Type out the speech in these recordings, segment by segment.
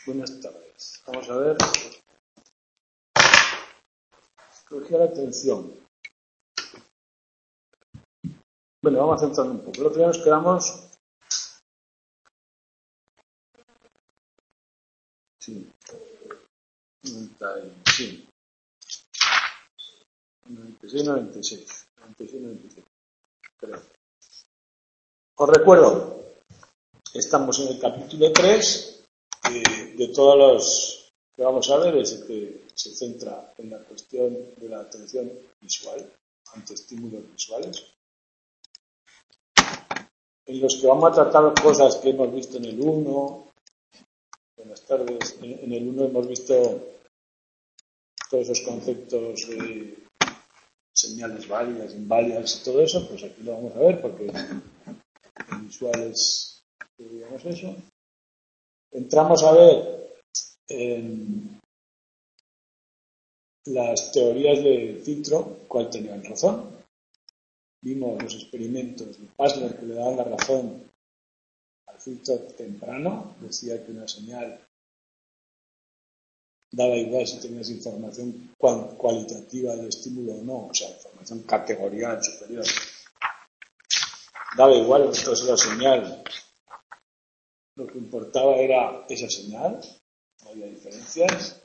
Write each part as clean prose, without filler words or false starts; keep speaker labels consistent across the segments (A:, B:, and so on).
A: Buenas tardes. Vamos a ver. Cogía la atención. Bueno, vamos a centrar un poco. El otro día nos quedamos. Sí. 96, 96. Creo. Os recuerdo, estamos en el capítulo 3 de todos los que vamos a ver, es el que se centra en la cuestión de la atención visual ante estímulos visuales, en los que vamos a tratar cosas que hemos visto en el 1. Buenas tardes. En el 1 hemos visto todos esos conceptos de señales válidas, inválidas y todo eso, pues aquí lo vamos a ver porque en visuales digamos eso. Entramos a ver las teorías de filtro, cuál tenían razón. Vimos los experimentos de Pazner que le daban la razón al filtro temprano, decía que una señal daba igual si tenías información cualitativa del estímulo o no, o sea, información categorial superior. Daba igual, entonces la señal, lo que importaba era esa señal, no había diferencias.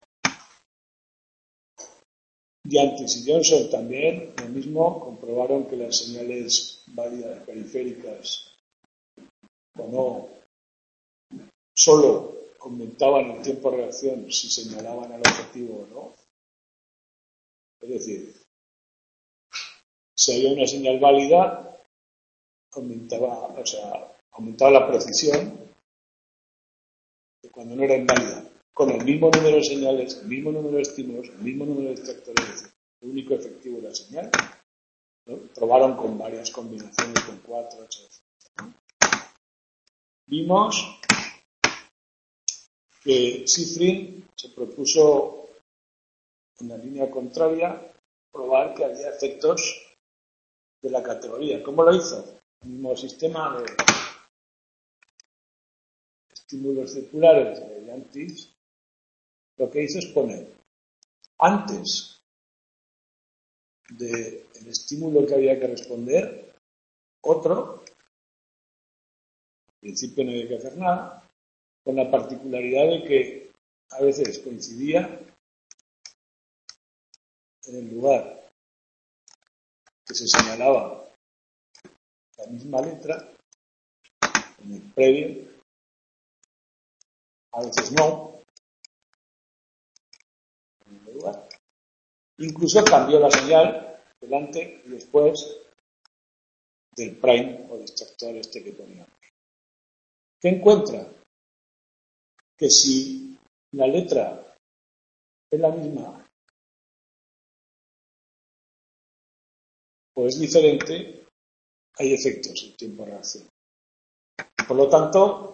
A: Diantis y Johnson también, lo mismo, comprobaron que las señales válidas periféricas o no, solo aumentaban el tiempo de reacción si señalaban al objetivo o no. Es decir, si había una señal válida, aumentaba la precisión de cuando no era inválida. Con el mismo número de señales, el mismo número de estímulos, el mismo número de detectores, el único efectivo de la señal, ¿no? Probaron con varias combinaciones, con 4, 8, ¿no? Vimos que Shiffrin se propuso en la línea contraria probar que había efectos de la categoría. ¿Cómo lo hizo? El mismo sistema de estímulos circulares de Diantis, lo que hizo es poner antes del estímulo que había que responder otro, en principio no había que hacer nada, con la particularidad de que a veces coincidía en el lugar que se señalaba la misma letra, en el previo, a veces no, en el lugar. Incluso cambió la señal delante y después del prime o distractor que poníamos. ¿Qué encuentra? Que si la letra es la misma o es diferente, hay efectos en tiempo de reacción. Por lo tanto,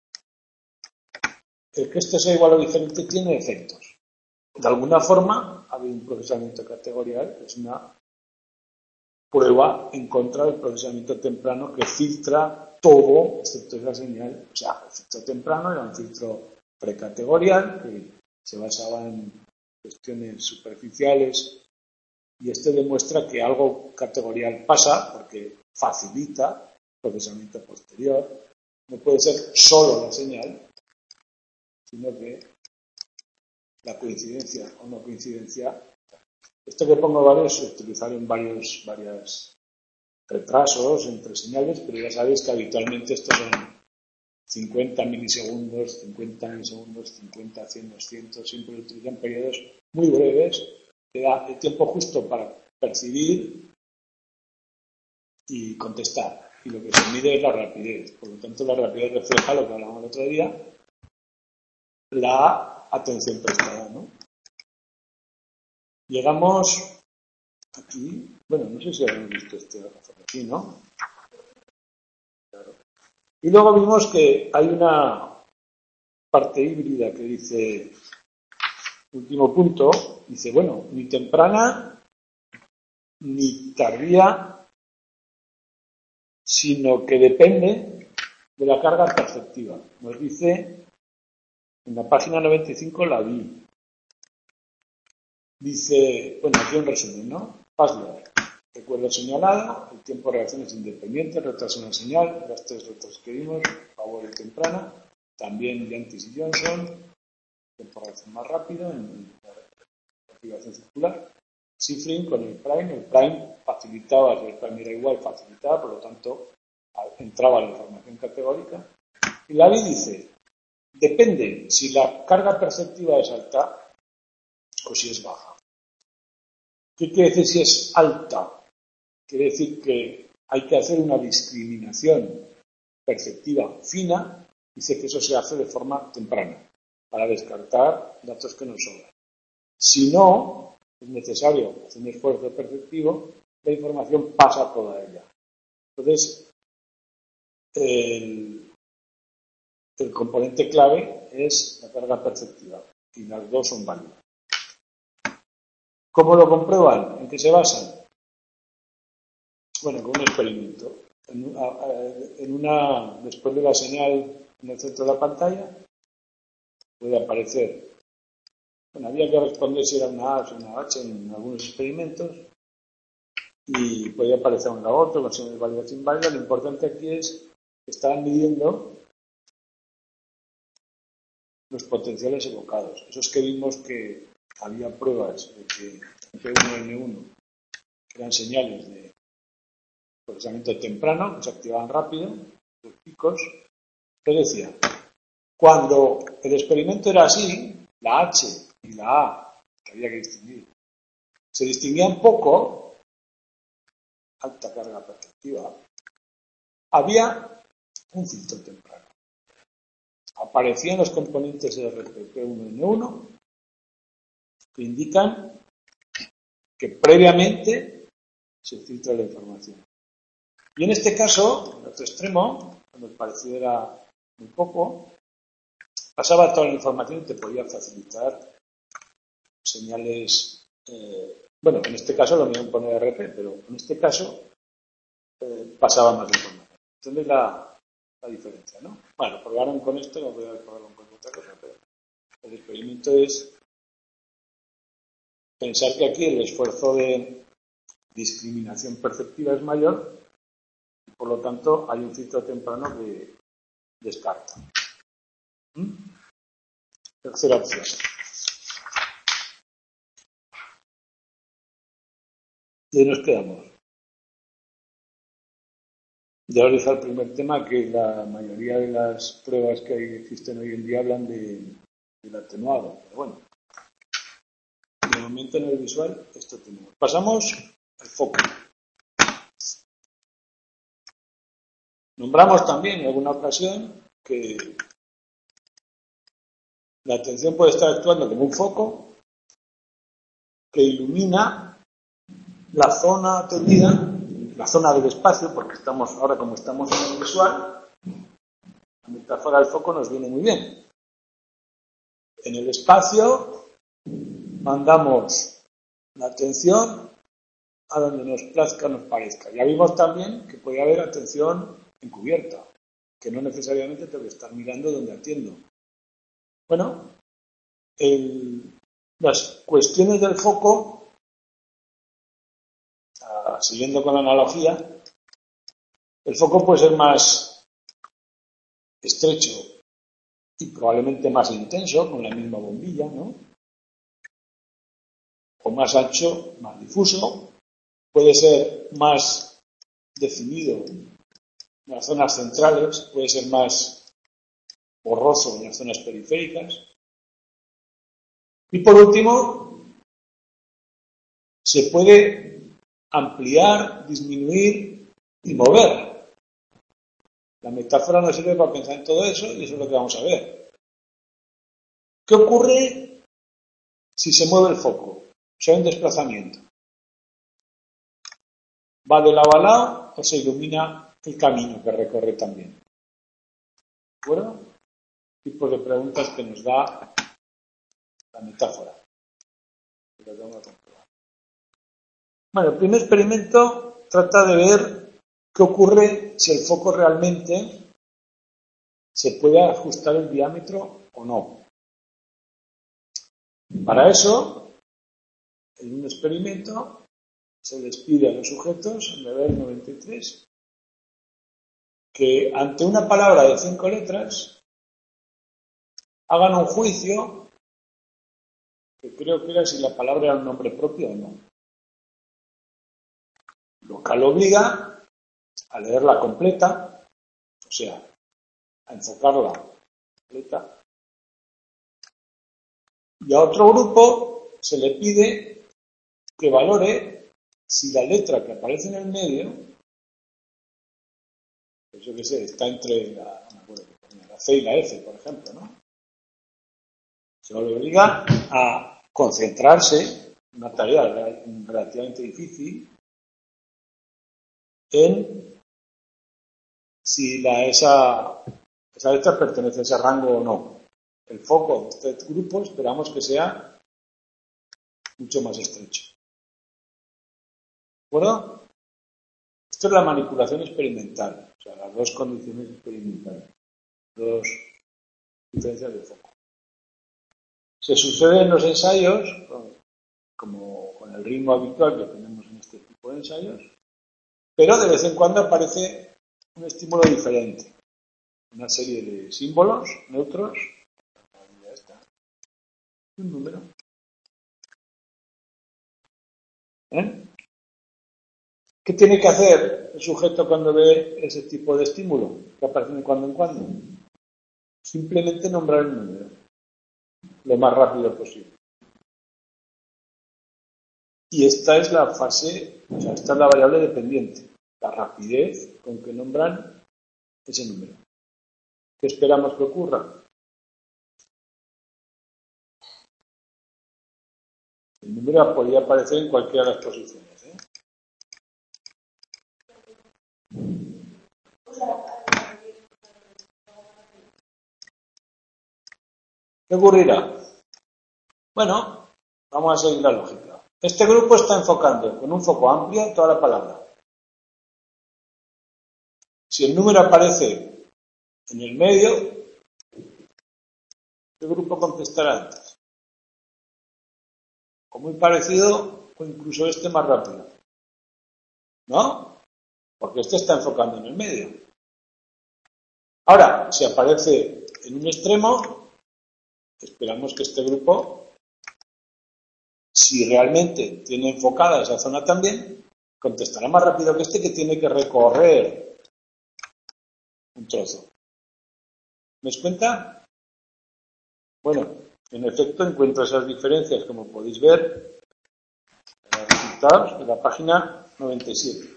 A: el que esto sea igual o diferente tiene efectos. De alguna forma, había un procesamiento categorial, que es una prueba en contra del procesamiento temprano que filtra todo, excepto esa señal. O sea, el filtro temprano era un filtro precategorial que se basaba en cuestiones superficiales y este demuestra que algo categorial pasa porque facilita el procesamiento posterior. No puede ser solo la señal, sino que la coincidencia o no coincidencia. Esto que pongo varios se utilizaron en varios retrasos entre señales, pero ya sabéis que habitualmente estos son 50 milisegundos, 50 segundos, 50, 100, 200, siempre utilizan periodos muy breves, que da el tiempo justo para percibir y contestar. Y lo que se mide es la rapidez. Por lo tanto, la rapidez refleja lo que hablábamos el otro día, la atención prestada, ¿no? Llegamos aquí, bueno, no sé si habéis visto este aquí, ¿no? Claro. Y luego vimos que hay una parte híbrida que dice, último punto, dice, bueno, ni temprana ni tardía, sino que depende de la carga perceptiva. Nos dice En la página 95 la vi. Dice, bueno, aquí un resumen, ¿no? Password. Recuerdo señalado, el tiempo de reacción es independiente, retraso en la señal, las tres retrasos que vimos, favor y temprana, también Yantis y Johnson, tiempo de reacción más rápido en la configuración circular. Cifring con el prime facilitaba, si el prime era igual, facilitaba, por lo tanto entraba la información categórica. Y la LI dice, depende si la carga perceptiva es alta o si es baja. ¿Qué quiere decir si es alta? Quiere decir que hay que hacer una discriminación perceptiva fina, dice que eso se hace de forma temprana, para descartar datos que nos sobran. Si no, es necesario hacer un esfuerzo perceptivo, la información pasa toda ella. Entonces, el componente clave es la carga perceptiva, y las dos son válidas. ¿Cómo lo comprueban? ¿En qué se basan? Bueno, con un experimento. Después de la señal en el centro de la pantalla, puede aparecer. Bueno, había que responder si era una A o una H en algunos experimentos, y podía aparecer un lado otro, con señales válidas sin válidas. Lo importante aquí es que estaban midiendo los potenciales evocados. Esos que vimos que había pruebas de que P1 y N1 eran señales de procesamiento temprano, que se activaban rápido, los picos. ¿Qué decía? Cuando el experimento era así, la H y la A, que había que distinguir, se distinguían poco, alta carga perceptiva, había un filtro temprano. Aparecían los componentes de RPP1 y N1 que indican que previamente se filtra la información. Y en este caso, en el otro extremo, cuando el parecido era muy poco, pasaba toda la información y te podía facilitar señales. Bueno, en este caso lo mismo poner RP, pero en este caso pasaba más información. Entonces la diferencia, ¿no? Bueno, probaron con esto, no voy a probarlo con otra cosa, pero el experimento es pensar que aquí el esfuerzo de discriminación perceptiva es mayor y por lo tanto hay un filtro temprano que descarta. Tercera opción. Y ahí nos quedamos. Ya os dije al primer tema que la mayoría de las pruebas que existen hoy en día hablan del atenuado. Pero bueno, de momento en el visual esto tenemos. Pasamos al foco. Nombramos también en alguna ocasión que la atención puede estar actuando como un foco que ilumina la zona atendida, la zona del espacio, porque ahora como estamos en el visual, la metáfora del foco nos viene muy bien. En el espacio mandamos la atención a donde nos plazca, nos parezca. Ya vimos también que puede haber atención encubierta, que no necesariamente tengo que estar mirando donde atiendo. Bueno, las cuestiones del foco, siguiendo con la analogía, el foco puede ser más estrecho y probablemente más intenso, con la misma bombilla, ¿no? O más ancho, más difuso. Puede ser más definido en las zonas centrales, puede ser más borroso en las zonas periféricas. Y por último, se puede ampliar, disminuir y mover. La metáfora nos sirve para pensar en todo eso y eso es lo que vamos a ver. ¿Qué ocurre si se mueve el foco? Si hay un desplazamiento. ¿Va de lado a lado o se ilumina el camino que recorre también? ¿De acuerdo? Tipo de preguntas que nos da la metáfora. Bueno, el primer experimento trata de ver qué ocurre si el foco realmente se puede ajustar el diámetro o no. Para eso, en un experimento, se les pide a los sujetos, en deber 93, que ante una palabra de 5 letras hagan un juicio, que creo que era si la palabra era un nombre propio o no. Lo cual obliga a leerla completa, o sea, a enfocarla completa. Y a otro grupo se le pide que valore si la letra que aparece en el medio, pues yo qué sé, está entre la C y la F, por ejemplo, ¿no? Se le obliga a concentrarse, una tarea relativamente difícil, en si esa letra pertenece a ese rango o no. El foco de este grupo esperamos que sea mucho más estrecho. ¿De acuerdo? Esto es la manipulación experimental, o sea, las dos condiciones experimentales, dos diferencias de foco. Se sucede en los ensayos, como con el ritmo habitual que tenemos en este tipo de ensayos, pero de vez en cuando aparece un estímulo diferente, una serie de símbolos neutros, ya está, un número. ¿Qué tiene que hacer el sujeto cuando ve ese tipo de estímulo que aparece de cuando en cuando? Simplemente nombrar el número lo más rápido posible. Y esta es la fase, o sea, esta es la variable dependiente, la rapidez con que nombran ese número. ¿Qué esperamos que ocurra? El número podría aparecer en cualquiera de las posiciones. ¿Qué ocurrirá? Bueno, vamos a seguir la lógica. Este grupo está enfocando con un foco amplio toda la palabra. Si el número aparece en el medio, ¿qué grupo contestará antes? O muy parecido, o incluso este más rápido. ¿No? Porque este está enfocando en el medio. Ahora, si aparece en un extremo, esperamos que este grupo, si realmente tiene enfocada esa zona también, contestará más rápido que este que tiene que recorrer un trozo. ¿Me das cuenta? Bueno, en efecto encuentro esas diferencias, como podéis ver, en los resultados de la página 97.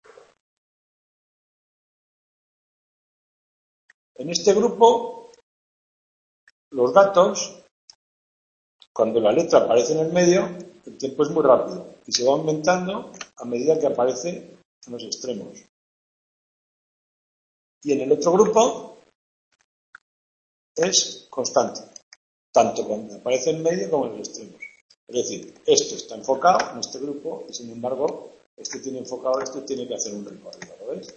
A: En este grupo, los datos, cuando la letra aparece en el medio, el tiempo es muy rápido y se va aumentando a medida que aparece en los extremos. Y en el otro grupo es constante, tanto cuando aparece en medio como en los extremos. Es decir, esto está enfocado en este grupo y sin embargo, este tiene enfocado esto y tiene que hacer un recorrido, ¿lo veis?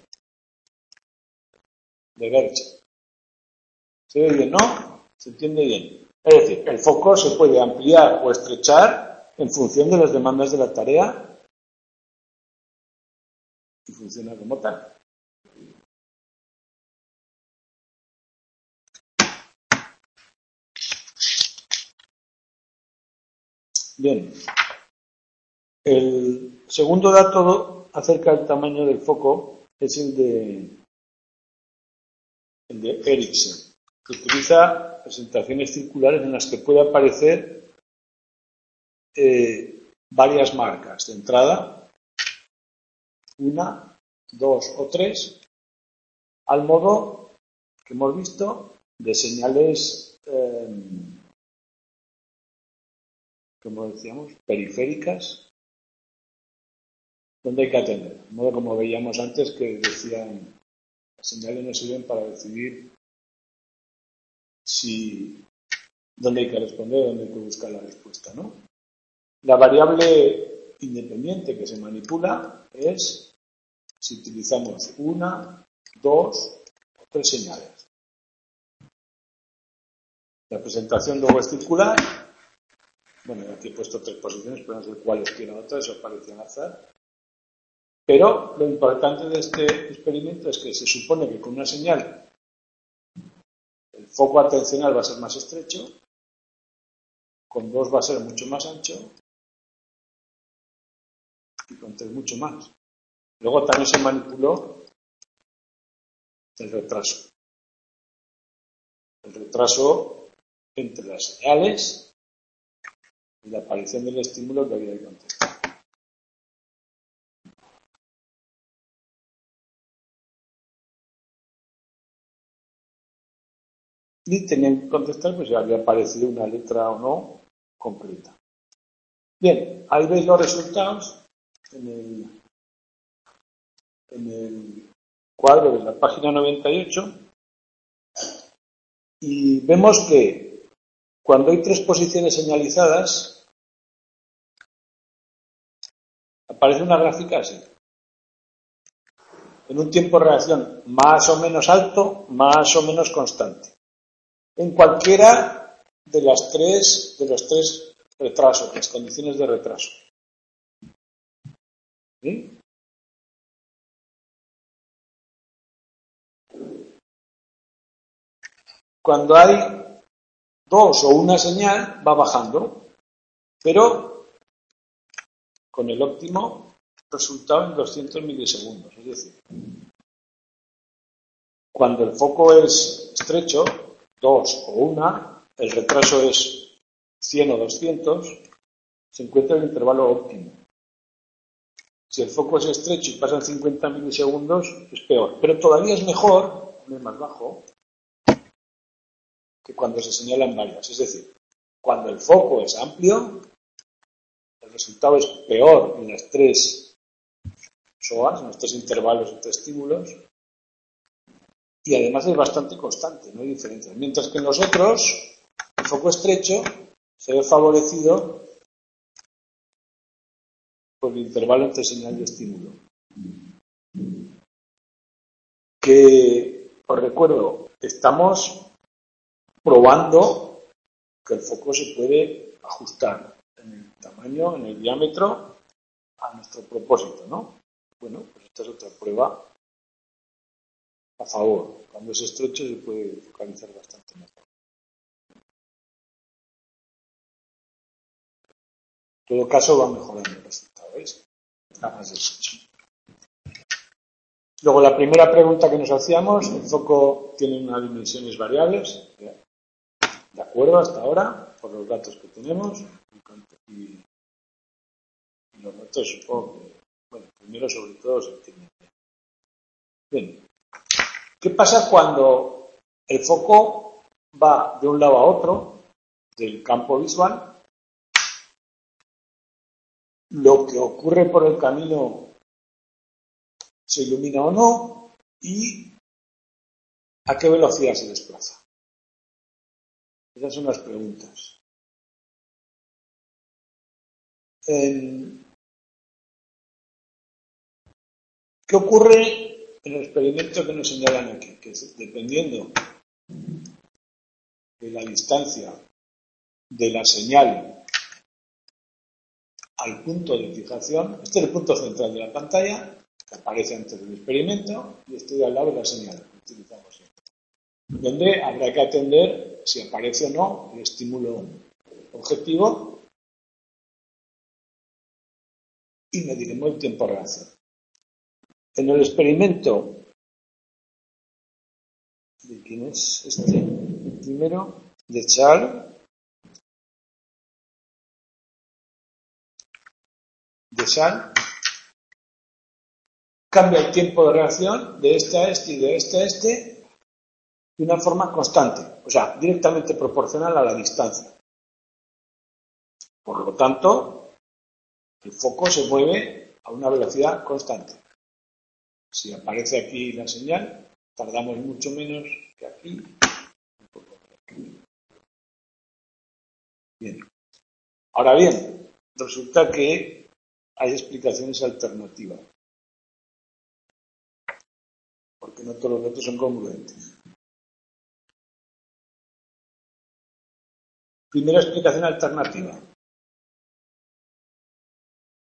A: De Gerche. ¿Se ve bien, no? ¿Se entiende bien? Es decir, el foco se puede ampliar o estrechar en función de las demandas de la tarea y funciona como tal. Bien. El segundo dato acerca del tamaño del foco es el de Ericsson, que utiliza presentaciones circulares en las que puede aparecer varias marcas de entrada, una, dos o tres, al modo que hemos visto de señales, como decíamos, periféricas, donde hay que atender. De modo como veíamos antes que decían, las señales nos sirven para decidir dónde hay que responder, dónde hay que buscar la respuesta, ¿no? La variable independiente que se manipula es si utilizamos una, dos o tres señales. La presentación luego es circular Bueno, aquí he puesto 3 posiciones, pero no sé cuáles quiero otras, eso aparece al azar. Pero lo importante de este experimento es que se supone que con una señal el foco atencional va a ser más estrecho, con 2 va a ser mucho más ancho y con 3 mucho más. Luego también se manipuló el retraso. El retraso entre las señales y la aparición del estímulo que había que contestar. Y tenían que contestar pues si había aparecido una letra o no completa. Bien, ahí veis los resultados en el cuadro de la página 98 y vemos que cuando hay 3 posiciones señalizadas aparece una gráfica así, en un tiempo de reacción más o menos alto, más o menos constante, en cualquiera de los tres retrasos, las condiciones de retraso. ¿Sí? Cuando hay 2 o una señal va bajando, pero con el óptimo resultado en 200 milisegundos. Es decir, cuando el foco es estrecho, 2 o 1, el retraso es 100 o 200, se encuentra en el intervalo óptimo. Si el foco es estrecho y pasan 50 milisegundos, es peor. Pero todavía es mejor, es más bajo, que cuando se señalan varias. Es decir, cuando el foco es amplio, el resultado es peor en las 3 SOAs, en los 3 intervalos entre estímulos, y además es bastante constante, no hay diferencia. Mientras que en los otros, el foco estrecho se ve favorecido por el intervalo entre señal y estímulo. Que, os recuerdo, estamos probando que el foco se puede ajustar en el tamaño, en el diámetro, a nuestro propósito, ¿no? Bueno, pues esta es otra prueba a favor. Cuando es estrecho se puede focalizar bastante mejor. En todo caso va mejorando el resultado, ¿veis? Está más estrecho. Luego la primera pregunta que nos hacíamos, el foco tiene unas dimensiones variables, de acuerdo hasta ahora, por los datos que tenemos, y los datos supongo que, bueno, primero sobre todo se entienden bien. Bien, ¿qué pasa cuando el foco va de un lado a otro del campo visual? Lo que ocurre por el camino se ilumina o no y a qué velocidad se desplaza. Esas son las preguntas. ¿Qué ocurre en el experimento que nos señalan aquí? Que dependiendo de la distancia de la señal al punto de fijación, este es el punto central de la pantalla, que aparece antes del experimento, y estoy al lado de la señal que utilizamos siempre, donde habrá que atender si aparece o no el estímulo objetivo y mediremos el tiempo de reacción. En el experimento, ¿de quién es este? El primero, de Charles, cambia el tiempo de reacción de este a este y de este a este de una forma constante, o sea, directamente proporcional a la distancia. Por lo tanto, el foco se mueve a una velocidad constante. Si aparece aquí la señal, tardamos mucho menos que aquí. Bien. Ahora bien, resulta que hay explicaciones alternativas, porque no todos los datos son congruentes. Primera explicación alternativa.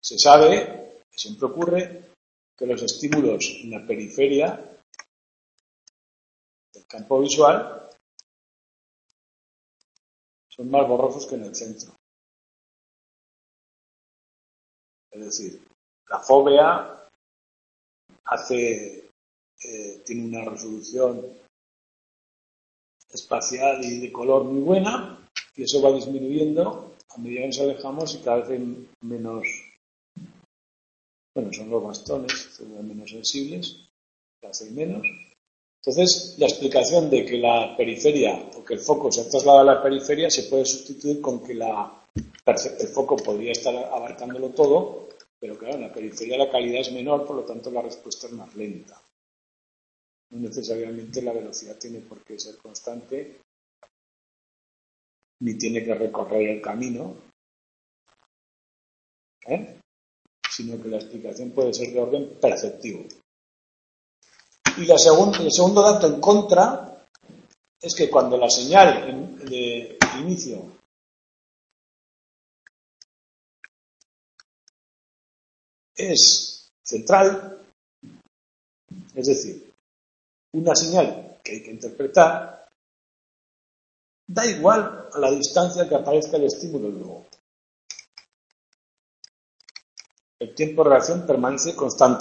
A: Se sabe, siempre ocurre, que los estímulos en la periferia del campo visual son más borrosos que en el centro. Es decir, la fóvea tiene una resolución espacial y de color muy buena, y eso va disminuyendo a medida que nos alejamos y cada vez menos, son los bastones, son menos sensibles, cada vez hay menos. Entonces, la explicación de que la periferia, o que el foco se ha trasladado a la periferia, se puede sustituir con que el foco podría estar abarcándolo todo, pero claro, en la periferia la calidad es menor, por lo tanto la respuesta es más lenta. No necesariamente la velocidad tiene por qué ser constante, ni tiene que recorrer el camino, sino que la explicación puede ser de orden perceptivo. Y el segundo dato en contra es que cuando la señal de inicio es central, es decir, una señal que hay que interpretar, da igual a la distancia que aparezca el estímulo luego. El tiempo de reacción permanece constante.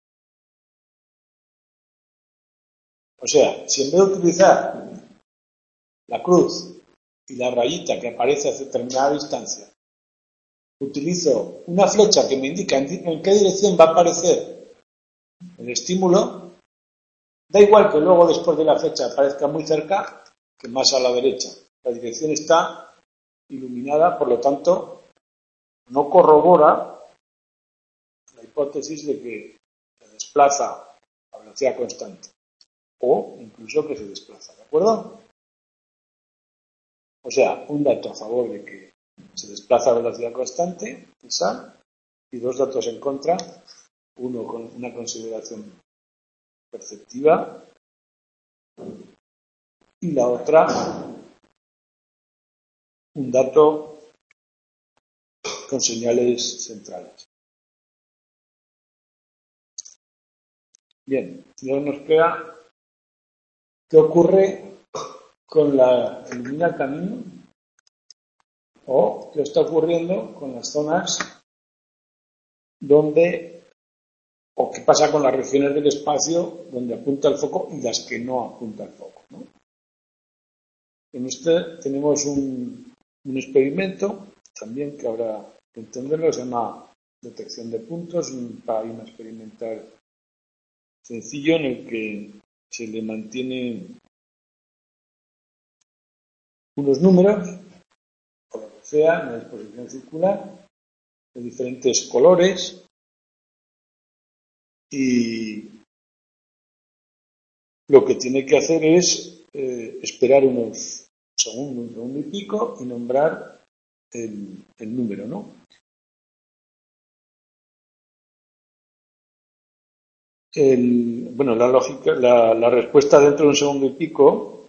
A: O sea, si en vez de utilizar la cruz y la rayita que aparece a determinada distancia, utilizo una flecha que me indica en qué dirección va a aparecer el estímulo, da igual que luego después de la flecha aparezca muy cerca que más a la derecha. La dirección está iluminada, por lo tanto, no corrobora la hipótesis de que se desplaza a velocidad constante o incluso que se desplaza, ¿de acuerdo? O sea, un dato a favor de que se desplaza a velocidad constante, esa, y dos datos en contra, uno con una consideración perceptiva y la otra un dato con señales centrales. Bien, y ahora nos queda qué ocurre con la ilumina camino o qué está ocurriendo con las zonas o qué pasa con las regiones del espacio donde apunta el foco y las que no apunta el foco, ¿no? En este tenemos un experimento también que habrá que entenderlo, se llama detección de puntos, un paradigma experimental sencillo en el que se le mantienen unos números, o lo que sea, en la disposición circular, de diferentes colores, y lo que tiene que hacer es esperar unos segundos, un segundo y pico, y nombrar el número, ¿no? La lógica, la respuesta dentro de un segundo y pico,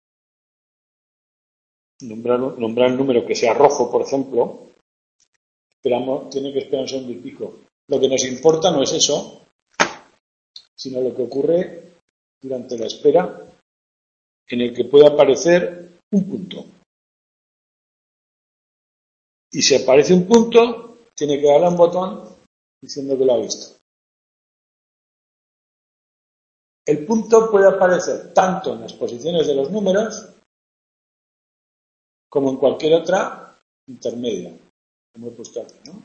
A: nombrar el número que sea rojo, por ejemplo, tiene que esperar un segundo y pico. Lo que nos importa no es eso, sino lo que ocurre durante la espera, en el que puede aparecer un punto. Y si aparece un punto, tiene que darle a un botón diciendo que lo ha visto. El punto puede aparecer tanto en las posiciones de los números como en cualquier otra intermedia, como he puesto aquí, ¿no?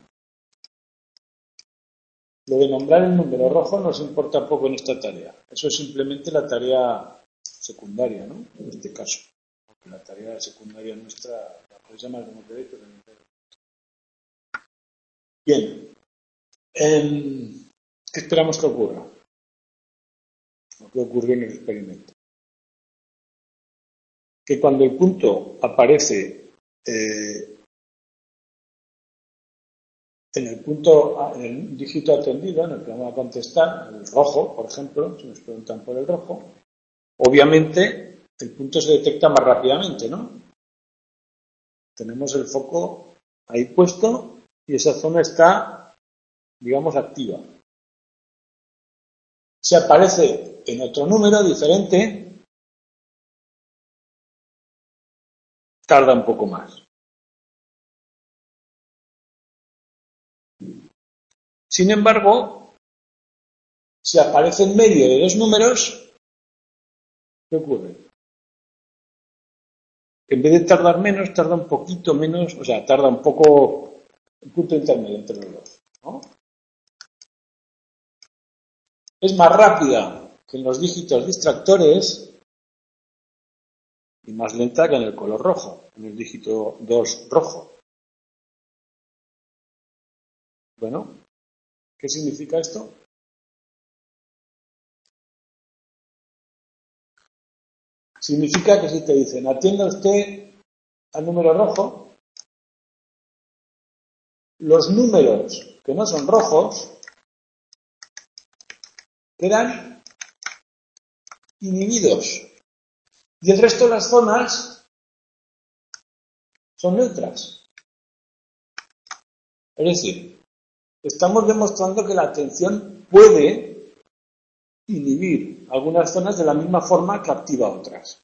A: Lo de nombrar el número rojo nos importa poco en esta tarea. Eso es simplemente la tarea secundaria, ¿no? En este caso. Porque la tarea secundaria nuestra la podéis llamar como queréis, pero no. Bien. ¿Qué esperamos que ocurra? Lo que ocurrió en el experimento. Que cuando el punto aparece en el dígito atendido, en el que vamos a contestar, el rojo, por ejemplo, si nos preguntan por el rojo, obviamente el punto se detecta más rápidamente, ¿no? Tenemos el foco ahí puesto y esa zona está digamos, activa. Si aparece en otro número diferente, tarda un poco más. Sin embargo, si aparece en medio de dos números, ¿qué ocurre? En vez de tardar menos, tarda un poquito menos, o sea, tarda un poco, un punto intermedio entre los dos, ¿no? Es más rápida que en los dígitos distractores y más lenta que en el color rojo, en el dígito 2 rojo. Bueno, ¿qué significa esto? Significa que si te dicen, atienda usted al número rojo, los números que no son rojos quedan inhibidos y el resto de las zonas son neutras. Es decir, estamos demostrando que la atención puede inhibir algunas zonas de la misma forma que activa otras.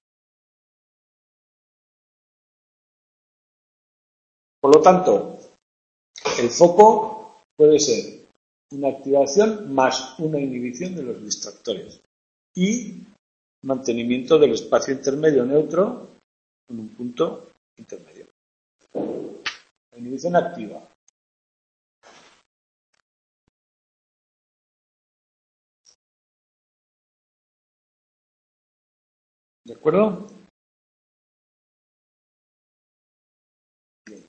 A: Por lo tanto, el foco puede ser una activación más una inhibición de los distractores y mantenimiento del espacio intermedio neutro en un punto intermedio. La inhibición activa. ¿De acuerdo? Bien.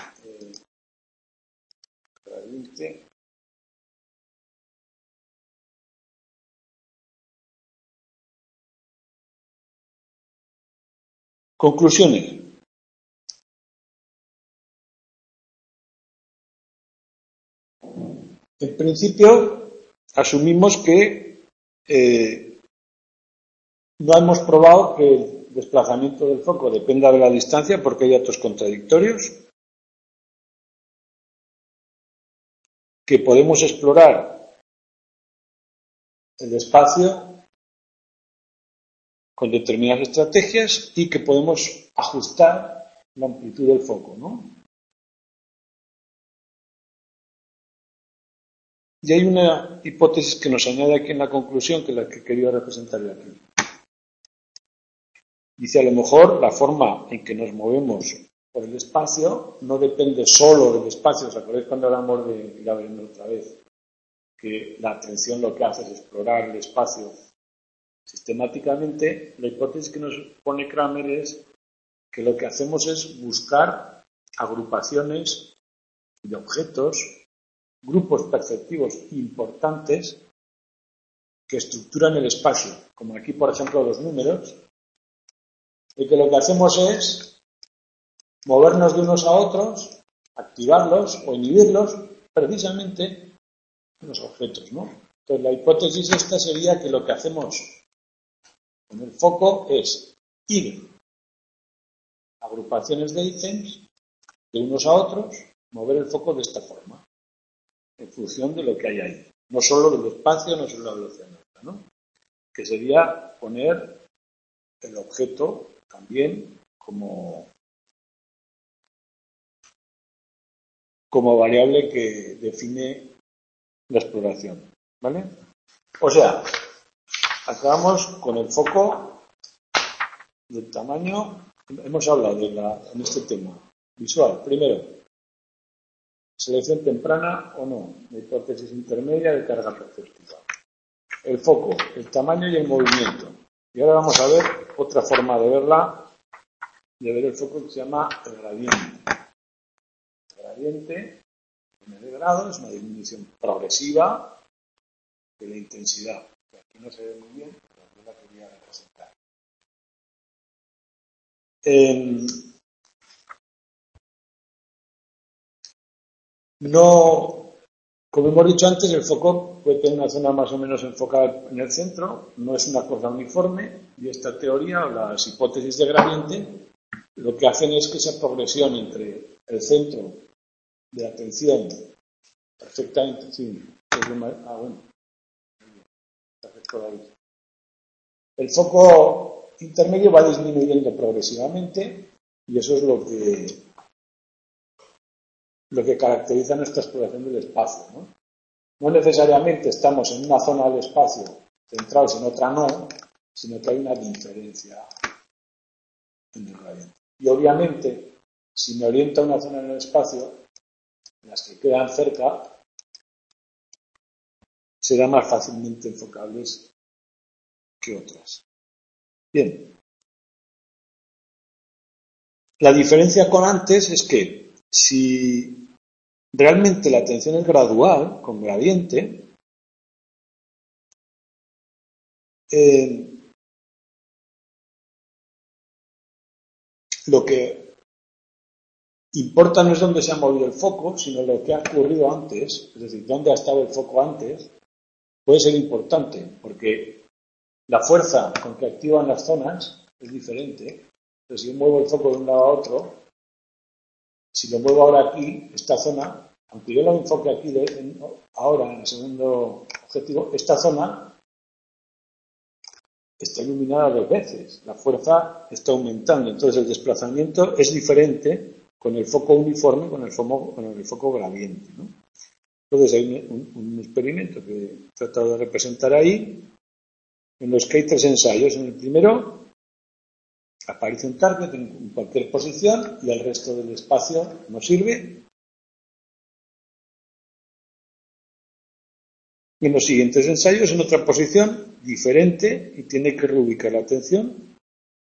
A: Conclusiones. En principio, asumimos que no hemos probado que el desplazamiento del foco dependa de la distancia porque hay datos contradictorios, que podemos explorar el espacio con determinadas estrategias y que podemos ajustar la amplitud del foco, ¿no? Y hay una hipótesis que nos añade aquí en la conclusión, que es la que quería representarle aquí. Dice, a lo mejor la forma en que nos movemos por el espacio no depende solo del espacio. ¿Os acordáis cuando hablamos de, ya veremos otra vez, que la atención lo que hace es explorar el espacio sistemáticamente? La hipótesis que nos pone Kramer es que lo que hacemos es buscar agrupaciones de objetos, grupos perceptivos importantes que estructuran el espacio, como aquí, por ejemplo, los números, y que lo que hacemos es movernos de unos a otros, activarlos o inhibirlos precisamente en los objetos, ¿no? Entonces, la hipótesis esta sería que lo que hacemos con el foco es ir a agrupaciones de ítems de unos a otros, mover el foco de esta forma, en función de lo que hay ahí. No solo del espacio, no solo de la velocidad, ¿no? Que sería poner el objeto también como variable que define la exploración, ¿vale? O sea, acabamos con el foco del tamaño. Hemos hablado en este tema visual. Primero, selección temprana o no, la hipótesis intermedia de carga perceptiva. El foco, el tamaño y el movimiento. Y ahora vamos a ver otra forma de verla, de ver el foco, que se llama el gradiente. El gradiente, en grado, es una disminución progresiva de la intensidad. Que aquí no se ve muy bien, pero yo la quería representar. No, como hemos dicho antes, el foco puede tener una zona más o menos enfocada en el centro, no es una cosa uniforme, y esta teoría o las hipótesis de gradiente lo que hacen es que esa progresión entre el centro de atención Perfectamente, sí. Bueno, perfecto, David. El foco intermedio va disminuyendo progresivamente y eso es lo que caracteriza nuestra exploración del espacio, ¿no? No necesariamente estamos en una zona del espacio centrados en otra no, sino que hay una diferencia en el gradiente. Y obviamente, si me oriento a una zona en el espacio, las que quedan cerca serán más fácilmente enfocables que otras. Bien. La diferencia con antes es que si realmente la atención es gradual, con gradiente, lo que importa no es dónde se ha movido el foco, sino lo que ha ocurrido antes, es decir, dónde ha estado el foco antes, puede ser importante, porque la fuerza con que activan las zonas es diferente. Entonces, si yo muevo el foco de un lado a otro, si lo muevo ahora aquí, esta zona, aunque yo lo enfoque aquí ahora en el segundo objetivo, esta zona está iluminada 2 veces, la fuerza está aumentando, entonces el desplazamiento es diferente con el foco uniforme, con el foco gradiente, ¿no? Entonces hay un experimento que he tratado de representar ahí, en los que hay 3 ensayos. En el primero aparece un target en cualquier posición y el resto del espacio no sirve. Y en los siguientes ensayos en otra posición diferente y tiene que reubicar la atención.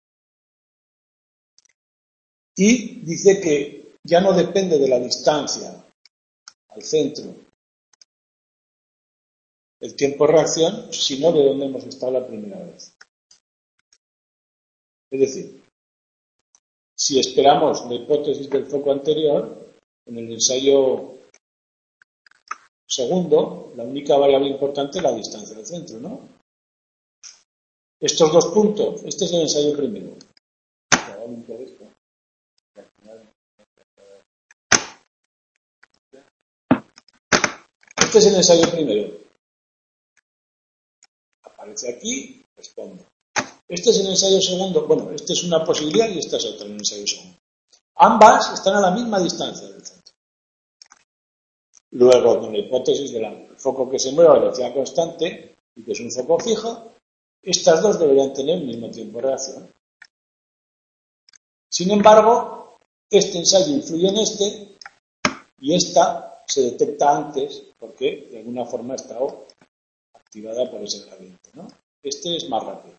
A: Y dice que ya no depende de la distancia al centro el tiempo de reacción, sino de dónde hemos estado la primera vez. Es decir, si esperamos la hipótesis del foco anterior, en el ensayo segundo, la única variable importante es la distancia del centro, ¿no? Estos 2 puntos, este es el ensayo primero. Este es el ensayo primero. Aparece aquí, respondo. Este es el ensayo segundo. Bueno, esta es una posibilidad y esta es otra en el ensayo segundo. Ambas están a la misma distancia del centro. Luego, con la hipótesis del foco que se mueve a velocidad constante y que es un foco fijo, estas 2 deberían tener el mismo tiempo de reacción. Sin embargo, este ensayo influye en este y esta se detecta antes porque de alguna forma ha estado activada por ese gradiente, ¿no? Este es más rápido.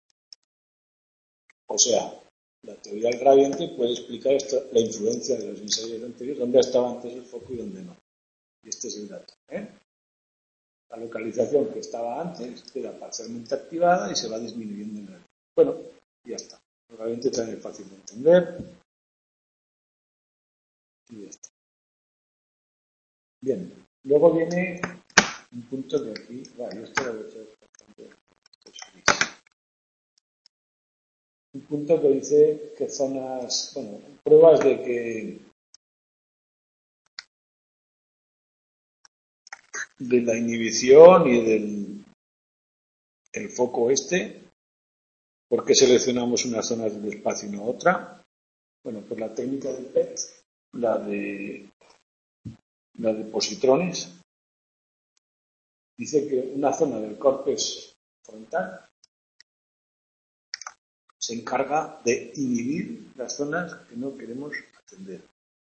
A: O sea, la teoría del gradiente puede explicar la influencia de los ensayos anteriores, dónde estaba antes el foco y dónde no. Y este es el dato, ¿eh? La localización que estaba antes queda parcialmente activada y se va disminuyendo en el... Bueno, ya está. El gradiente también es fácil de entender. Y ya está. Bien. Luego viene un punto que aquí... Vale, esto lo he hecho bastante. Un punto que dice que zonas... Bueno, pruebas de que... de la inhibición y del el foco este, ¿por qué seleccionamos unas zonas del espacio y no otra? Bueno, pues la técnica del PET, la de positrones, dice que una zona del córtex frontal se encarga de inhibir las zonas que no queremos atender.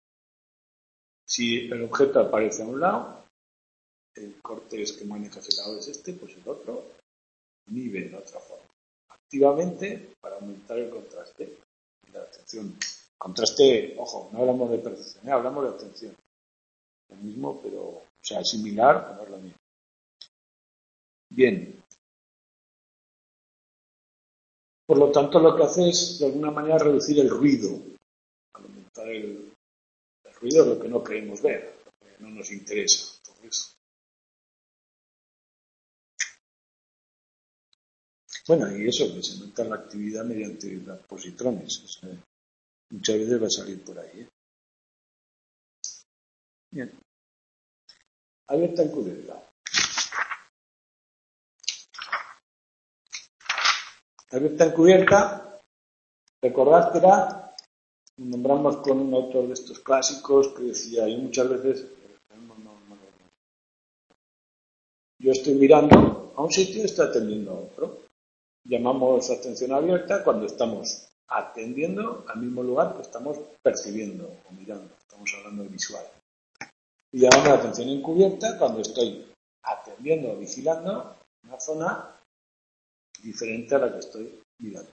A: Si el objeto aparece a un lado, el córtex que maneja ese lado es este, pues el otro inhibe de otra forma. Activamente para aumentar el contraste y la atención. Contraste, ojo, no hablamos de percepción, hablamos de atención. Lo mismo, pero, o sea, similar, pero no es lo mismo. Bien. Por lo tanto, lo que hace es, de alguna manera, reducir el ruido. Aumentar el ruido de lo que no queremos ver, lo que no nos interesa. Entonces, bueno, y eso, que se aumenta la actividad mediante los positrones. O sea, muchas veces va a salir por ahí, ¿eh? Bien. abierta encubierta. Abierta encubierta, recordad que era, nombramos con un autor de estos clásicos que decía, y muchas veces, yo estoy mirando a un sitio y estoy atendiendo a otro. Llamamos atención abierta cuando estamos atendiendo al mismo lugar que estamos percibiendo o mirando. Estamos hablando de visual. Y llamamos la atención encubierta cuando estoy atendiendo o vigilando una zona diferente a la que estoy mirando.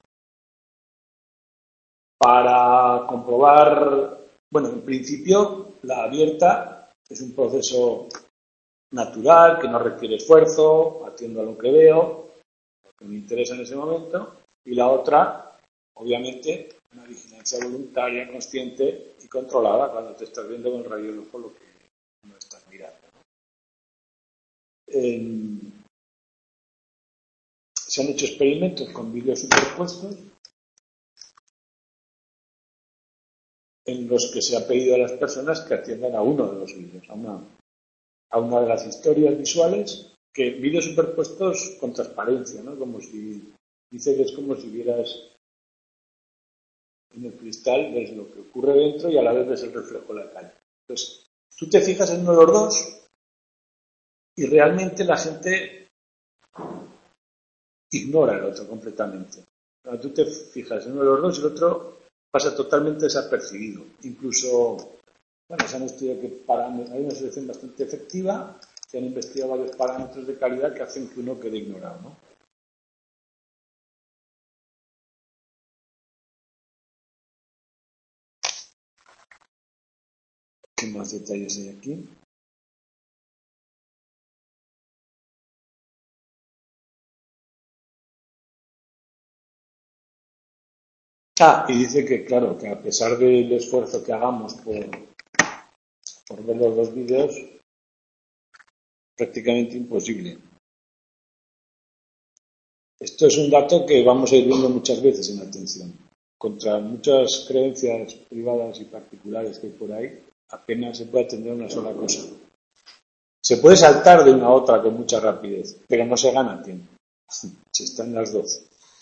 A: Para comprobar, bueno, en principio la abierta es un proceso natural que no requiere esfuerzo, atiendo a lo que veo, lo que me interesa en ese momento, y la otra, obviamente, una vigilancia voluntaria, consciente y controlada cuando te estás viendo con el rayo del ojo lo que no estás mirando. Se han hecho experimentos con vídeos superpuestos en los que se ha pedido a las personas que atiendan a uno de los vídeos, a una de las historias visuales, que vídeos superpuestos con transparencia, ¿no? Como si, dice que es como si vieras en el cristal, ves lo que ocurre dentro y a la vez ves el reflejo de la calle. Entonces, tú te fijas en uno de los dos y realmente la gente ignora el otro completamente. Cuando tú te fijas en uno de los dos, el otro pasa totalmente desapercibido. Incluso, bueno, se han estudiado que hay una selección bastante efectiva, se han investigado varios parámetros de calidad que hacen que uno quede ignorado, ¿no? ¿Qué más detalles hay aquí? Y dice que, claro, que a pesar del esfuerzo que hagamos por ver los dos vídeos, prácticamente imposible. Esto es un dato que vamos a ir viendo muchas veces en atención. Contra muchas creencias privadas y particulares que hay por ahí, apenas se puede atender una sola cosa. Se puede saltar de una a otra con mucha rapidez, pero no se gana tiempo. Se están las dos.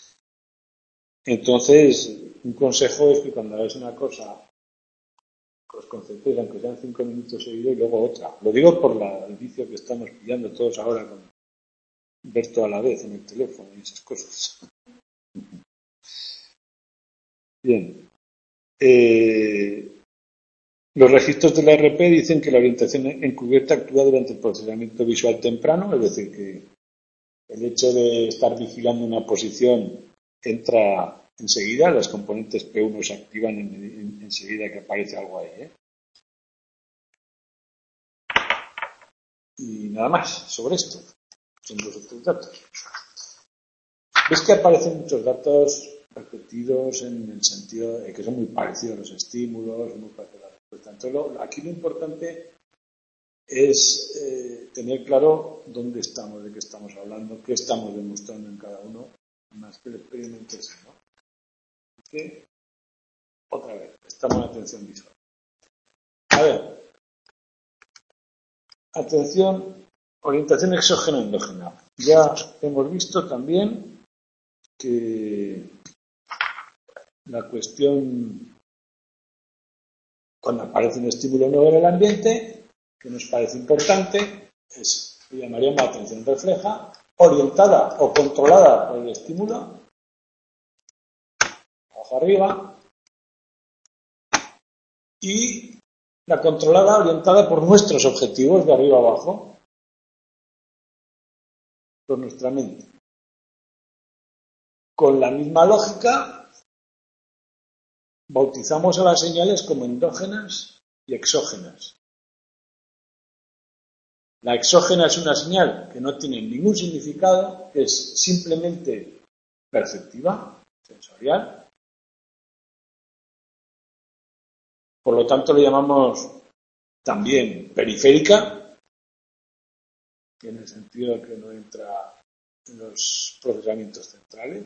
A: Entonces, un consejo es que cuando hagáis una cosa, os concentréis, aunque sean 5 minutos seguidos, y luego otra. Lo digo por el vicio que estamos pillando todos ahora con ver todo a la vez en el teléfono y esas cosas. Bien. Los registros de la RP dicen que la orientación encubierta actúa durante el procesamiento visual temprano, es decir, que el hecho de estar vigilando una posición entra enseguida, los componentes P1 se activan enseguida que aparece algo ahí. Y nada más sobre esto. Son los otros datos. ¿Ves que aparecen muchos datos repetidos en el sentido de que son muy parecidos los estímulos, muy parecidos a la respuesta? Entonces, aquí lo importante es tener claro dónde estamos, de qué estamos hablando, qué estamos demostrando en cada uno, más que el experimento ese, ¿no? Que, otra vez, estamos en atención visual. A ver, atención, orientación exógena-endógena. Ya hemos visto también que la cuestión, cuando aparece un estímulo nuevo en el ambiente, que nos parece importante, lo llamaríamos atención refleja, orientada o controlada por el estímulo, abajo arriba, y la controlada orientada por nuestros objetivos, de arriba abajo, por nuestra mente. Con la misma lógica, bautizamos a las señales como endógenas y exógenas. La exógena es una señal que no tiene ningún significado, que es simplemente perceptiva, sensorial. Por lo tanto, le llamamos también periférica, en el sentido de que no entra en los procesamientos centrales.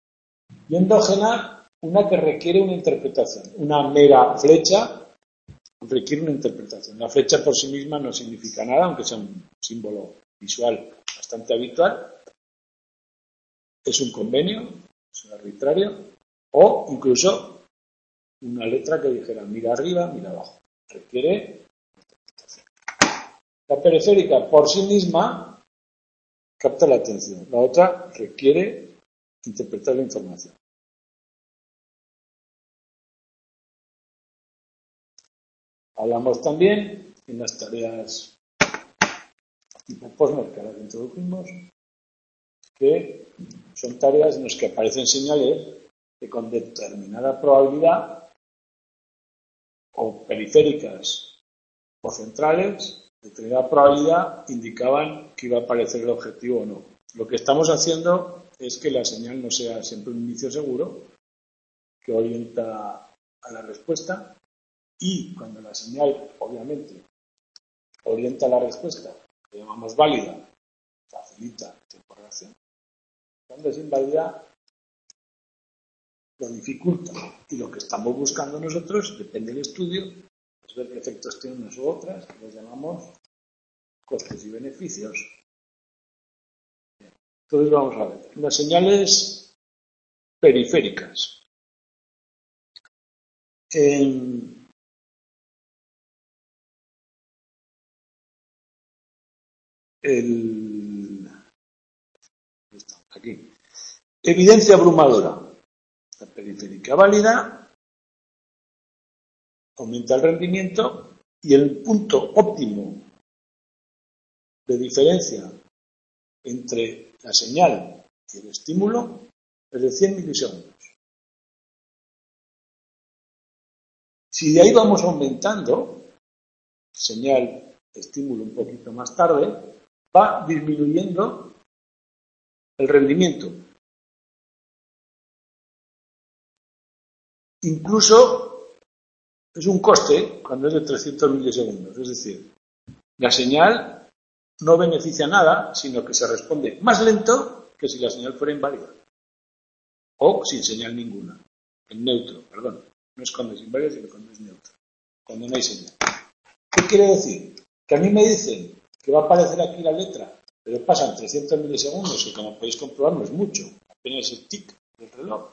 A: Y endógena, una que requiere una interpretación, una mera flecha requiere una interpretación. La flecha por sí misma no significa nada, aunque sea un símbolo visual bastante habitual. Es un convenio, es un arbitrario, o incluso una letra que dijera mira arriba, mira abajo. Requiere interpretación. La periférica por sí misma capta la atención. La otra requiere interpretar la información. Hablamos también en las tareas tipo PostNet que ahora introdujimos, que son tareas en las que aparecen señales que con determinada probabilidad o periféricas o centrales, determinada probabilidad indicaban que iba a aparecer el objetivo o no. Lo que estamos haciendo es que la señal no sea siempre un inicio seguro, que orienta a la respuesta, y cuando la señal, obviamente, orienta a la respuesta, que llamamos válida, facilita tiempo de reacción. Cuando es inválida, lo dificulta. Y lo que estamos buscando nosotros, depende del estudio, es ver qué efectos tienen unas u otras, que los llamamos costes y beneficios. Entonces vamos a ver. Las señales periféricas. Aquí. Evidencia abrumadora. La periférica válida aumenta el rendimiento y el punto óptimo de diferencia entre la señal y el estímulo es de 100 milisegundos. Si de ahí vamos aumentando, señal, estímulo un poquito más tarde, va disminuyendo el rendimiento. Incluso es un coste cuando es de 300 milisegundos. Es decir, la señal no beneficia nada, sino que se responde más lento que si la señal fuera inválida. O sin señal ninguna. En neutro, perdón. No es cuando es inválida, sino cuando es neutro. Cuando no hay señal. ¿Qué quiere decir? Que a mí me dicen que va a aparecer aquí la letra, pero pasan 300 milisegundos, que como podéis comprobar no es mucho. Apenas el tic del reloj.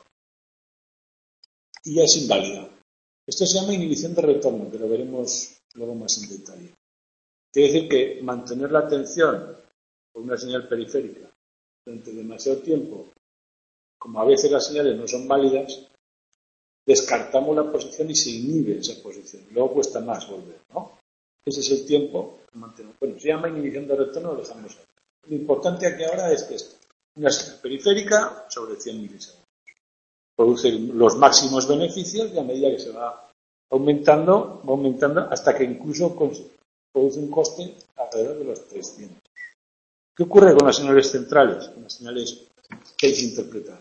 A: Y ya es inválida. Esto se llama inhibición de retorno, que lo veremos luego más en detalle. Quiere decir que mantener la atención por una señal periférica durante demasiado tiempo, como a veces las señales no son válidas, descartamos la posición y se inhibe esa posición. Luego cuesta más volver, ¿no? Ese es el tiempo que mantenemos. Bueno, se llama inhibición de retorno, lo dejamos ahí. Lo importante aquí ahora es que esto, una señal periférica sobre 100 milisegundos. Produce los máximos beneficios y a medida que se va aumentando hasta que incluso produce un coste alrededor de los 300. ¿Qué ocurre con las señales centrales? Con las señales que hay que interpretar.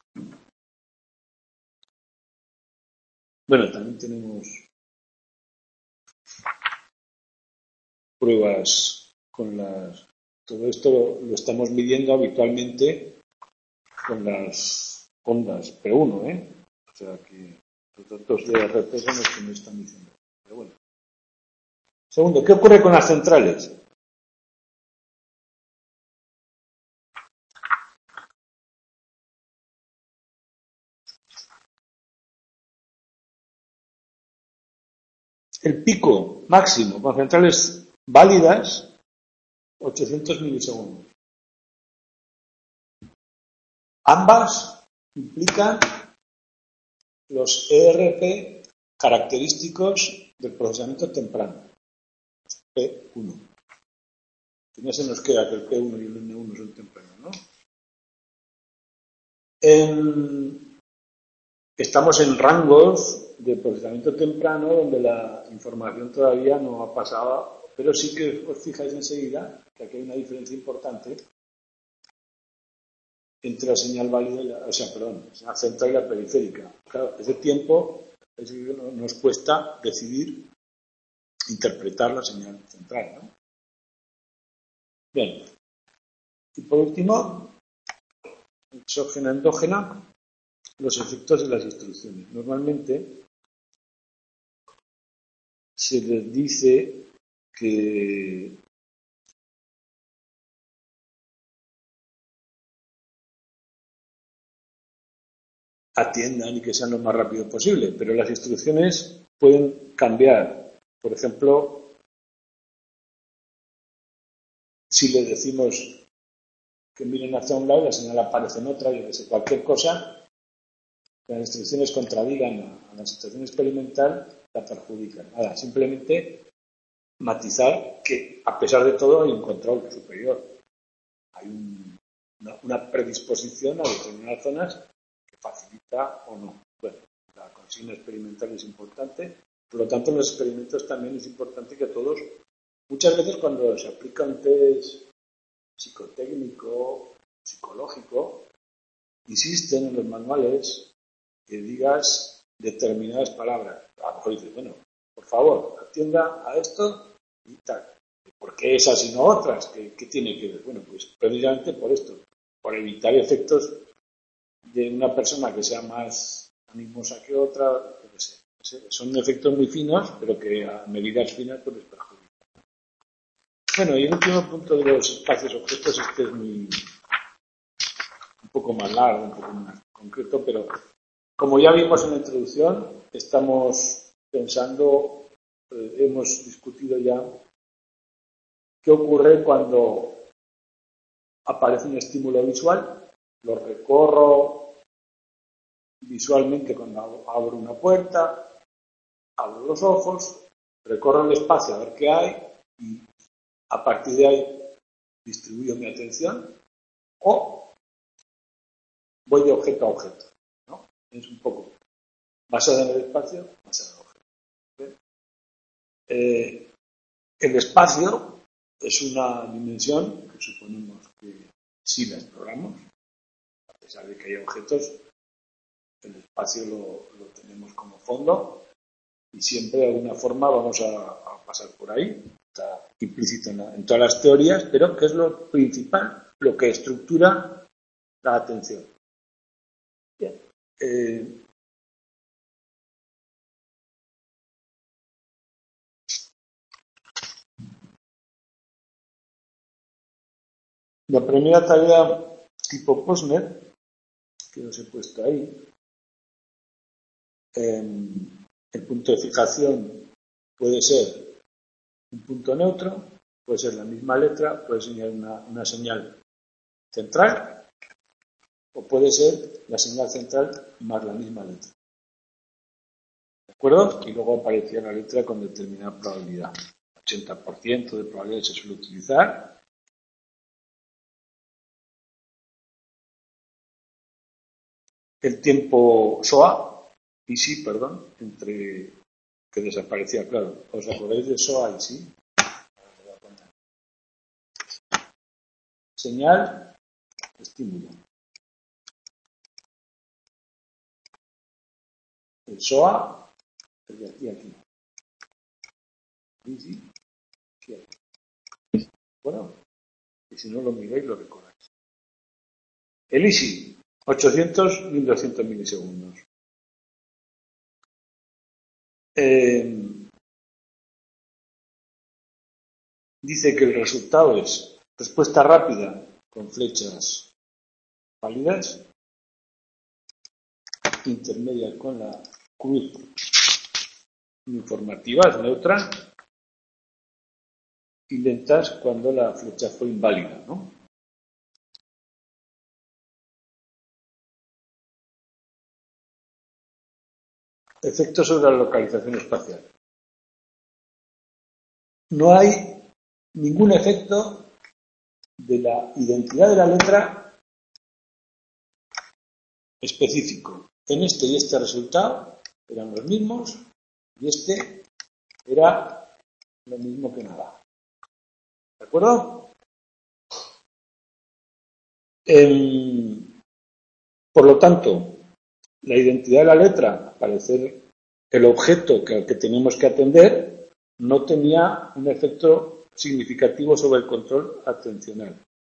A: Bueno, también tenemos pruebas con las... Todo esto lo estamos midiendo habitualmente con las ondas P1, ¿eh? O sea que los datos de RP son los que me están diciendo. Pero bueno. Segundo, ¿qué ocurre con las centrales? El pico máximo con centrales válidas, 800 milisegundos. Ambas implican los ERP característicos del procesamiento temprano, P1. Que no se nos queda que el P1 y el N1 son tempranos, ¿no? Estamos en rangos de procesamiento temprano donde la información todavía no ha pasado, pero sí que os fijáis enseguida que aquí hay una diferencia importante entre la señal válida y la señal central y la periférica. Claro, ese tiempo es que nos cuesta decidir interpretar la señal central, ¿no? Bien. Y por último, exógena, endógena, los efectos de las instrucciones. Normalmente se les dice que atiendan y que sean lo más rápido posible, pero las instrucciones pueden cambiar. Por ejemplo, si les decimos que miren hacia un lado y la señal aparece en otra, yo que sé, cualquier cosa, que las instrucciones contradigan a la situación experimental, la perjudican. Nada, simplemente matizar que, a pesar de todo, hay un control superior. Hay una predisposición a determinadas zonas que facilita o no. Bueno, la consigna experimental es importante, por lo tanto, en los experimentos también es importante que todos, muchas veces cuando se aplica un test psicotécnico, psicológico, insisten en los manuales que digas determinadas palabras. A lo mejor dices, bueno, por favor, atienda a esto y tal. ¿Por qué esas y no otras? ¿Qué tiene que ver? Bueno, pues precisamente por esto, por evitar efectos de una persona que sea más animosa que otra, yo qué sé. Son efectos muy finos, pero que a medidas finas pues les perjudican. Bueno, y el último punto de los espacios objetos, este es un poco más largo, un poco más concreto, pero como ya vimos en la introducción, estamos pensando, hemos discutido ya qué ocurre cuando aparece un estímulo visual, lo recorro visualmente cuando abro una puerta, abro los ojos, recorro el espacio a ver qué hay y a partir de ahí distribuyo mi atención o voy de objeto a objeto, ¿no? Es un poco basado en el espacio, basado en el objeto. El espacio es una dimensión que suponemos que sí la exploramos, a pesar de que hay objetos, el espacio lo tenemos como fondo y siempre de alguna forma vamos a pasar por ahí. Está implícito en todas las teorías, pero ¿qué es lo principal? Lo que estructura la atención. Bien. La primera tarea tipo Posner, que os he puesto ahí, el punto de fijación puede ser un punto neutro, puede ser la misma letra, puede ser una señal central o puede ser la señal central más la misma letra. ¿De acuerdo? Y luego aparecía la letra con determinada probabilidad. 80% de probabilidad se suele utilizar. El tiempo SOA, y sí, perdón, entre que desaparecía, claro. ¿Os acordáis de SOA y sí? Señal, estímulo. El SOA, el de aquí a aquí. Sí, sí. Bueno, y si no lo miráis, lo recordáis. El ISI, 800 y 1200 milisegundos. Dice que el resultado es respuesta rápida con flechas pálidas, intermedia con la cruz informativa, es neutra, y lentas cuando la flecha fue inválida, ¿no? Efectos sobre la localización espacial. No hay ningún efecto de la identidad de la letra específico. En este y este resultado eran los mismos y este era lo mismo que nada. ¿De acuerdo? Por lo tanto, la identidad de la letra, parecer el objeto al que tenemos que atender, no tenía un efecto significativo sobre el control atencional.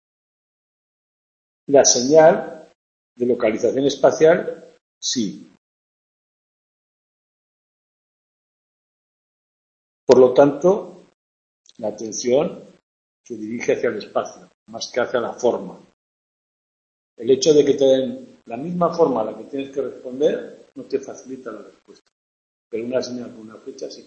A: La señal de localización espacial, sí. Por lo tanto, la atención se dirige hacia el espacio, más que hacia la forma. El hecho de que te den la misma forma a la que tienes que responder no te facilita la respuesta, pero una señal con una flecha sí.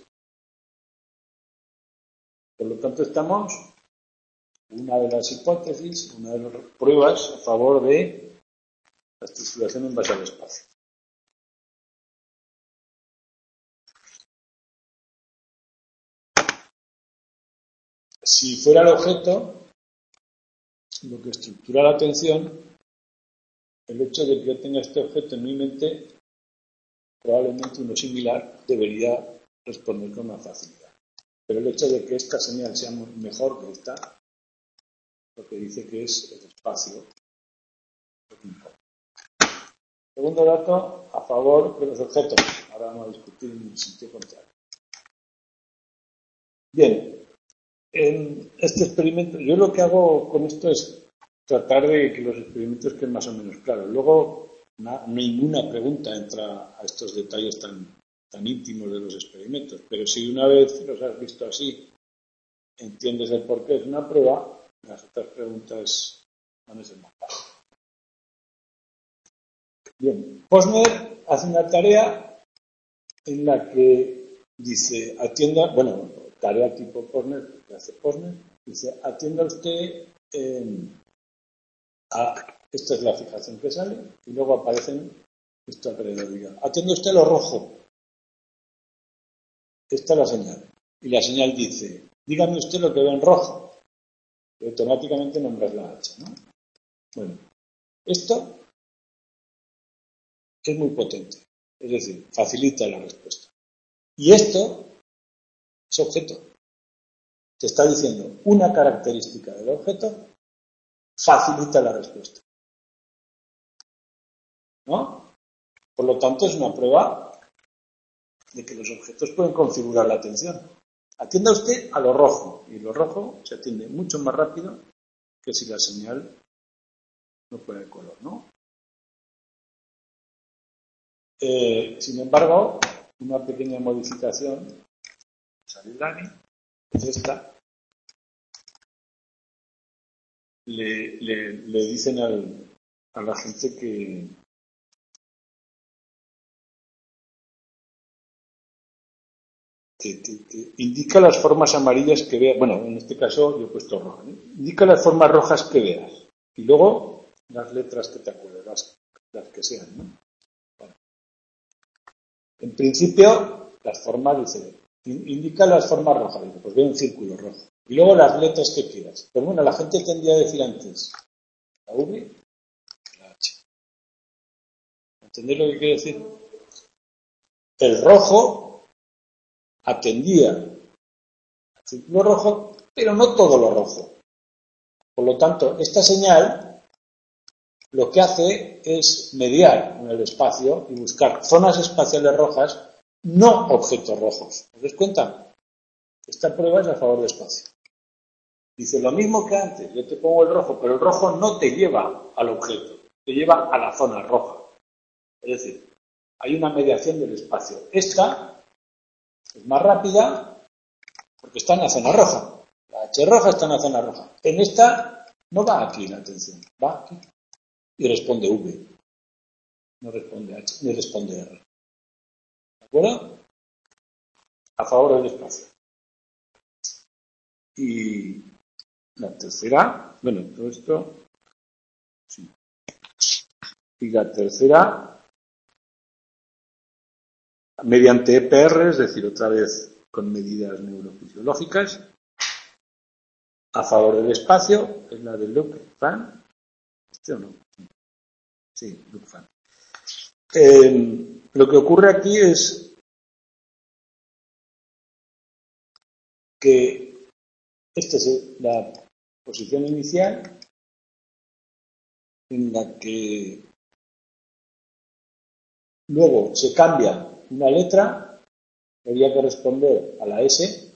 A: Por lo tanto, estamos una de las hipótesis, una de las pruebas a favor de la estructuración en base al espacio. Si fuera el objeto lo que estructura la atención, el hecho de que yo tenga este objeto en mi mente, probablemente uno similar debería responder con más facilidad. Pero el hecho de que esta señal sea mejor que esta, lo que dice que es el espacio lo que importa. Segundo dato, a favor de los objetos. Ahora vamos a discutir en el sentido contrario. Bien, en este experimento, yo lo que hago con esto es tratar de que los experimentos queden más o menos claros. Luego, ninguna pregunta entra a estos detalles tan íntimos de los experimentos, pero si una vez los has visto así, entiendes el por qué es una prueba, las otras preguntas van a ser más fáciles. Bien, Posner hace una tarea en la que dice, atienda, bueno, tarea tipo Posner, que hace Posner, dice, atienda usted esta es la fijación que sale, y luego aparecen esto alrededor. Diga, atienda usted lo rojo. Esta es la señal. Y la señal dice, dígame usted lo que ve en rojo. Y automáticamente nombras la H, ¿no? Bueno, esto es muy potente. Es decir, facilita la respuesta. Y esto es objeto. Te está diciendo una característica del objeto facilita la respuesta. ¿No? Por lo tanto, es una prueba de que los objetos pueden configurar la atención. Atienda usted a lo rojo, y lo rojo se atiende mucho más rápido que si la señal no fuera el color, ¿no? Sin embargo, una pequeña modificación, sale Dani, es esta, le dicen a la gente que indica las formas amarillas que veas. Bueno, en este caso yo he puesto rojo, ¿eh? Indica las formas rojas que veas. Y luego las letras que te acuerdas, las que sean, ¿no? Bueno. En principio, las formas, dice, indica las formas rojas. Dice, pues ve un círculo rojo. Y luego las letras que quieras. Pero bueno, la gente tendría a decir antes la V y la H. ¿Entendéis lo que quiere decir? El rojo atendía al círculo rojo, pero no todo lo rojo. Por lo tanto, esta señal lo que hace es mediar en el espacio y buscar zonas espaciales rojas, no objetos rojos. ¿Os dais cuenta? Esta prueba es a favor del espacio. Dice lo mismo que antes, yo te pongo el rojo, pero el rojo no te lleva al objeto, te lleva a la zona roja. Es decir, hay una mediación del espacio. Esta es más rápida porque está en la zona roja. La H roja está en la zona roja. En esta no va aquí la atención, va aquí. Y responde V. No responde H, ni responde R. ¿De acuerdo? A favor del espacio. Y la tercera, bueno, todo esto, sí. Y la tercera, mediante EPR, es decir, otra vez con medidas neurofisiológicas, a favor del espacio, es la de Luc Van. ¿Este o no? Sí, Luc Van. Lo que ocurre aquí es que esta es la posición inicial en la que luego se cambia una letra, debería corresponder a la S,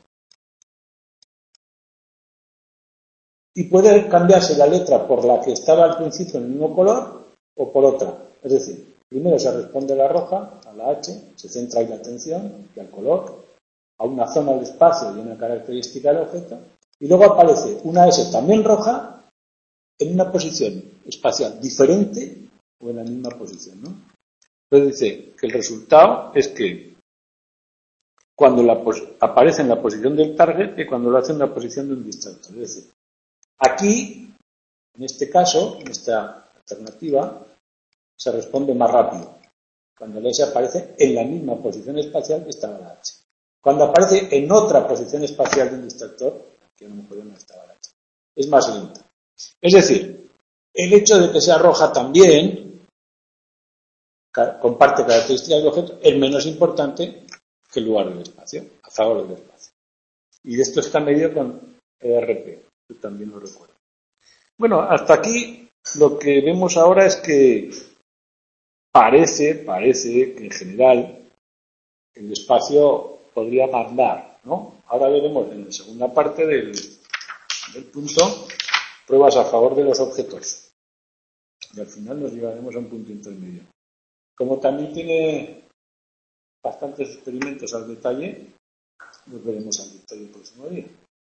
A: y puede cambiarse la letra por la que estaba al principio en el mismo color o por otra. Es decir, primero se responde a la roja, a la H, se centra en la atención y al color, a una zona del espacio y una característica del objeto, y luego aparece una S también roja en una posición espacial diferente o en la misma posición, ¿no? Entonces dice que el resultado es que cuando aparece en la posición del target y cuando lo hace en la posición de un distractor. Es decir, aquí, en este caso, en esta alternativa, se responde más rápido. Cuando la S aparece en la misma posición espacial que estaba la H. Cuando aparece en otra posición espacial de un distractor, que a lo mejor no estaba la H, es más lenta. Es decir, el hecho de que sea roja también comparte características del objeto, es menos importante que el lugar del espacio, a favor del espacio. Y esto está medido con ERP, yo también lo recuerdo. Bueno, hasta aquí lo que vemos ahora es que parece que en general el espacio podría mandar, ¿no? Ahora veremos en la segunda parte del punto pruebas a favor de los objetos. Y al final nos llevaremos a un punto intermedio. Como también tiene bastantes experimentos al detalle, los veremos al detalle el próximo día.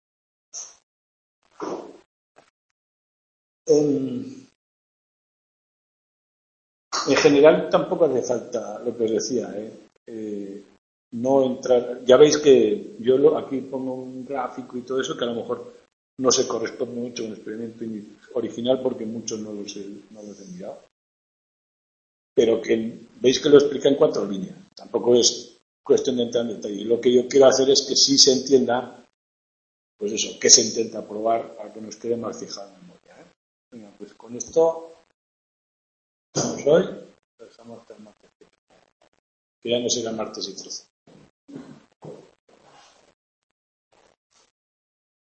A: En general tampoco hace falta lo que os decía, no entrar. Ya veis que yo aquí pongo un gráfico y todo eso que a lo mejor no se corresponde mucho con el experimento original porque muchos no los he mirado. Pero que veis que lo explica en 4 líneas. Tampoco es cuestión de entrar en detalle. Lo que yo quiero hacer es que sí se entienda, pues eso, qué se intenta probar para que nos quede más fijado en memoria. Venga, pues con esto estamos hoy, dejamos hasta el martes, que ya no será martes y 13.